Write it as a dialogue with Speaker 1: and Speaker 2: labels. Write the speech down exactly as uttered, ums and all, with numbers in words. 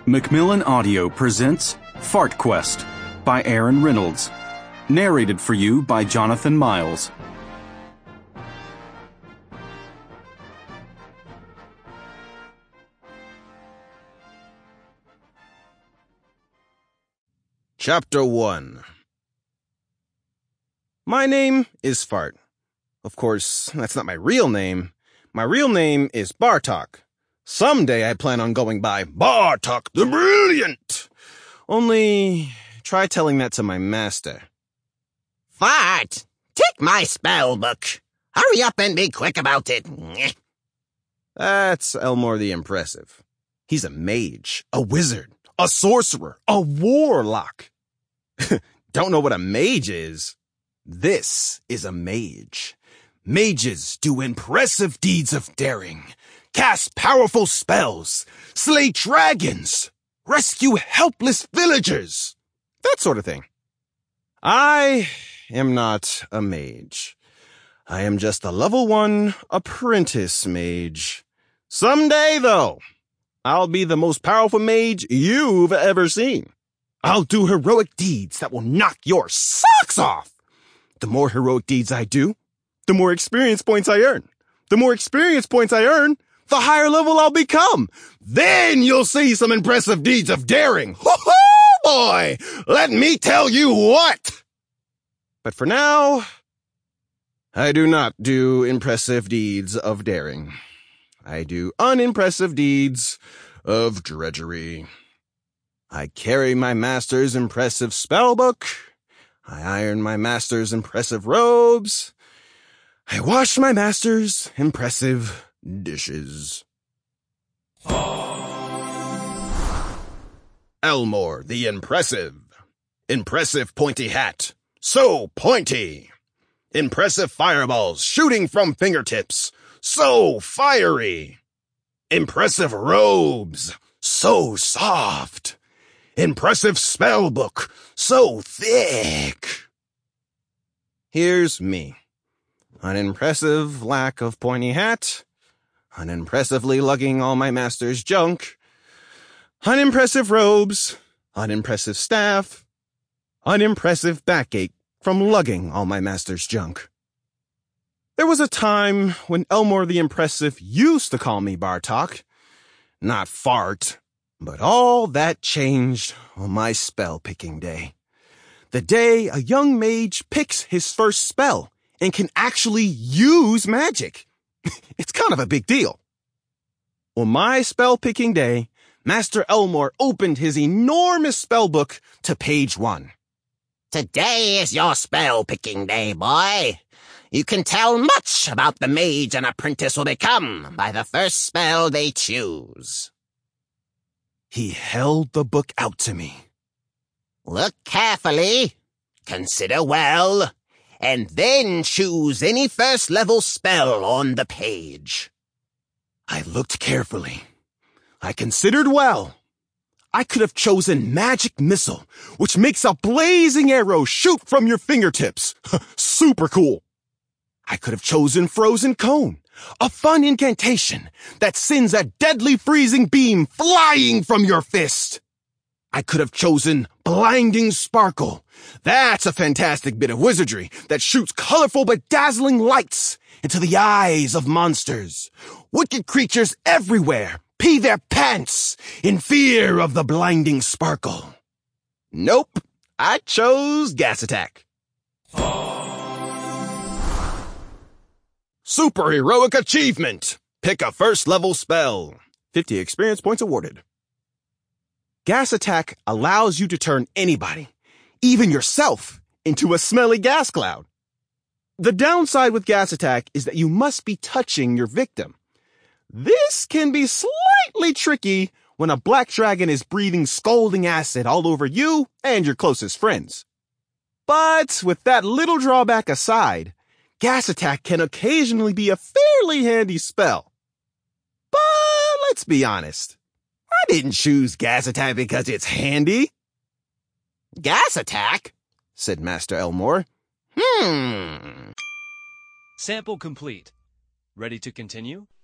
Speaker 1: Macmillan Audio presents Fart Quest by Aaron Reynolds. Narrated for you by Jonathan Miles.
Speaker 2: Chapter one. My name is Fart. Of course, that's not my real name. My real name is Bartok. Someday I plan on going by Bartok the Brilliant. Only, try telling that to my master.
Speaker 3: Fart, take my spell book. Hurry up and be quick about it.
Speaker 2: That's Elmore the Impressive. He's a mage, a wizard, a sorcerer, a warlock. Don't know what a mage is? This is a mage. Mages do impressive deeds of daring, cast powerful spells, slay dragons, rescue helpless villagers, that sort of thing. I am not a mage. I am just a level one apprentice mage. Someday, though, I'll be the most powerful mage you've ever seen. I'll do heroic deeds that will knock your socks off. The more heroic deeds I do, the more experience points I earn. The more experience points I earn, the higher level I'll become. Then you'll see some impressive deeds of daring. Ho-ho, boy! Let me tell you what! But for now, I do not do impressive deeds of daring. I do unimpressive deeds of drudgery. I carry my master's impressive spellbook. I iron my master's impressive robes. I wash my master's impressive dishes. Elmore the Impressive. Impressive pointy hat. So pointy. Impressive fireballs shooting from fingertips. So fiery. Impressive robes. So soft. Impressive spellbook. So thick. Here's me. An impressive lack of pointy hat, unimpressively lugging all my master's junk, unimpressive robes, unimpressive staff, unimpressive backache from lugging all my master's junk. There was a time when Elmore the Impressive used to call me Bartok, not Fart, but all that changed on my spell-picking day. The day a young mage picks his first spell and can actually use magic. It's kind of a big deal. On my spell-picking day, Master Elmore opened his enormous spellbook to page one.
Speaker 3: Today is your spell-picking day, boy. You can tell much about the mage an apprentice will become by the first spell they choose.
Speaker 2: He held the book out to me.
Speaker 3: Look carefully, consider well, and then choose any first-level spell on the page.
Speaker 2: I looked carefully. I considered well. I could have chosen Magic Missile, which makes a blazing arrow shoot from your fingertips. Super cool. I could have chosen Frozen Cone, a fun incantation that sends a deadly freezing beam flying from your fist. I could have chosen Blinding Sparkle. That's a fantastic bit of wizardry that shoots colorful but dazzling lights into the eyes of monsters. Wicked creatures everywhere pee their pants in fear of the blinding sparkle. Nope, I chose Gas Attack. Super Heroic Achievement. Pick a first-level spell. fifty experience points awarded. Gas Attack allows you to turn anybody, even yourself, into a smelly gas cloud. The downside with Gas Attack is that you must be touching your victim. This can be slightly tricky when a black dragon is breathing scalding acid all over you and your closest friends. But with that little drawback aside, Gas Attack can occasionally be a fairly handy spell. But let's be honest. I didn't choose Gas Attack because it's handy.
Speaker 3: Gas Attack?
Speaker 2: Said Master Elmore.
Speaker 3: Hmm.
Speaker 4: Sample complete. Ready to continue?